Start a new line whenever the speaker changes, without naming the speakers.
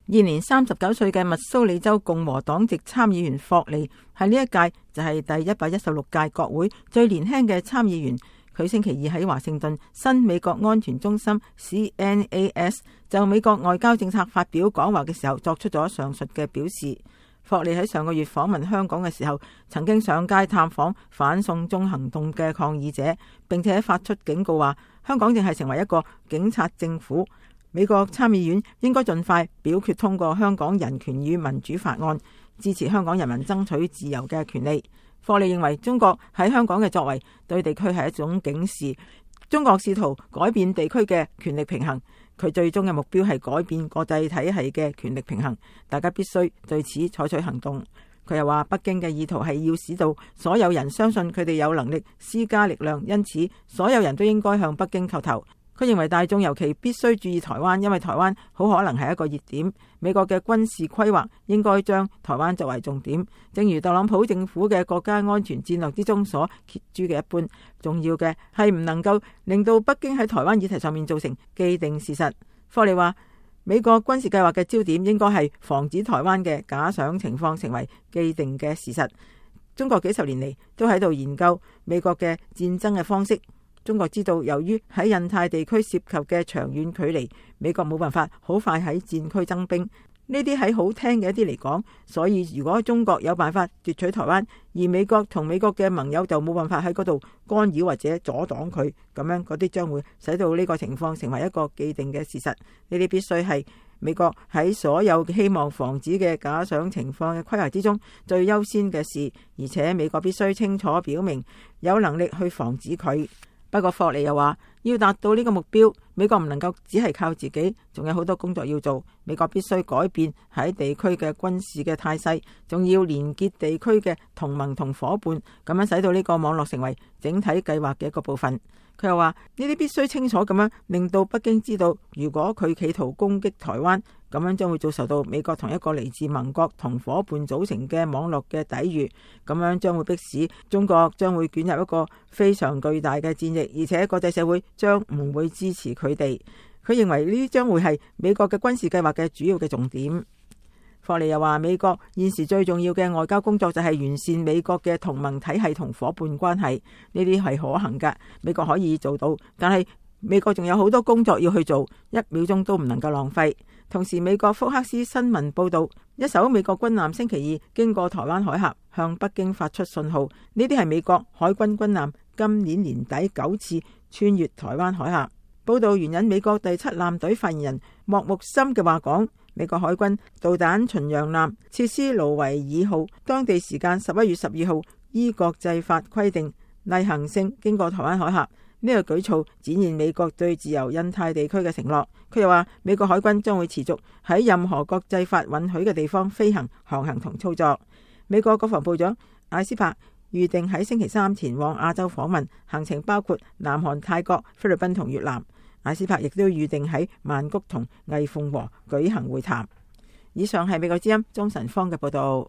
現年39歲嘅密蘇里州共和黨籍參議員霍利係呢一屆就係第116屆國會最年輕嘅參議員。佢星期二喺華盛頓新美國安全中心 CNAS 就美國外交政策發表講話嘅時候作出咗上述嘅表示。霍利喺上個月訪問香港嘅時候，曾經上街探訪反送中行動嘅抗議者，並且發出警告話香港正係成為一個警察政府。美國參議院應該盡快表決通過香港人權與民主法案，支持香港人民爭取自由嘅權利。霍利認為中國喺香港嘅作為對地區係一種警示，中國試圖改變地區嘅權力平衡，佢最終嘅目標係改變國際體系嘅權力平衡，大家必須對此採取行動。佢又話北京嘅意圖係要使到所有人相信佢哋有能力施加力量，因此所有人都應該向北京叩頭。佢認為大眾尤其必須注意台灣，因為台灣好可能係一個熱點。美國嘅軍事規劃應該將台灣作為重點，正如特朗普政府嘅國家安全戰略之中所揭諸嘅一般。重要嘅係唔能夠令到北京喺台灣議題上面造成既定事實。霍利話，美國軍事計劃嘅焦點應該係防止台灣嘅假想情況成為既定嘅事實。中國幾十年嚟都喺度研究美國嘅戰爭嘅方式。中國知道，由於喺印太地區涉及嘅長遠距離，美國冇辦法好快喺戰區增兵。呢啲喺好聽嘅一啲嚟講，所以如果中國有辦法奪取台灣，而美國同美國嘅盟友就冇辦法喺嗰度干擾或者阻擋佢，咁樣嗰啲將會使到呢個情況成為一個既定嘅事實。呢啲必須係美國喺所有希望防止嘅假想情況嘅規劃之中最優先嘅事，而且美國必須清楚表明有能力去防止佢。不過霍利又話，要達到呢個目標，美國唔能夠只係靠自己，仲有好多工作要做。美國必須改變喺地區嘅軍事嘅態勢，仲要連結地區嘅同盟同夥伴，咁樣使到呢個網絡成為整體計劃嘅一個部分。佢又話，呢啲必須清楚咁樣令到北京知道，如果佢企圖攻擊台灣，咁樣將會遭受到美國同一個嚟自盟國同夥伴組成嘅網絡嘅抵禦，咁樣將會迫使中國將會捲入一個非常巨大嘅戰役，而且國際社會將唔會支持佢哋。佢認為呢啲將會係美國嘅軍事計劃嘅主要嘅重點。霍利又話，美國現時最重要嘅外交工作就係完善美國嘅同盟體系同夥伴關係，呢啲係可行㗎，美國可以做到，但係美國仲有好多工作要去做，一秒鐘都唔能夠浪費。同時，美國福克斯新聞報道，一艘美國軍艦星期二經過台灣海峽，向北京發出信號，呢啲係美國海軍軍艦今年年底9次穿越台灣海峽。報道援引美國第7艦隊發言人莫木森嘅話講，美國海軍導彈巡洋艦切斯盧維爾號當地時間11月12號依國際法規定例行性經過台灣海峽，呢個舉措展現美國對自由印太地區嘅承諾。佢又話，美國海軍將會持續喺任何國際法允許嘅地方飛行、航行同操作。美國國防部長艾斯珀預定喺星期3前往亞洲訪問，行程包括南韓、泰國、菲律賓同越南。艾斯珀亦都預定喺曼谷同魏鳳和舉行會談。以上係美國之音鍾晨芳嘅報道。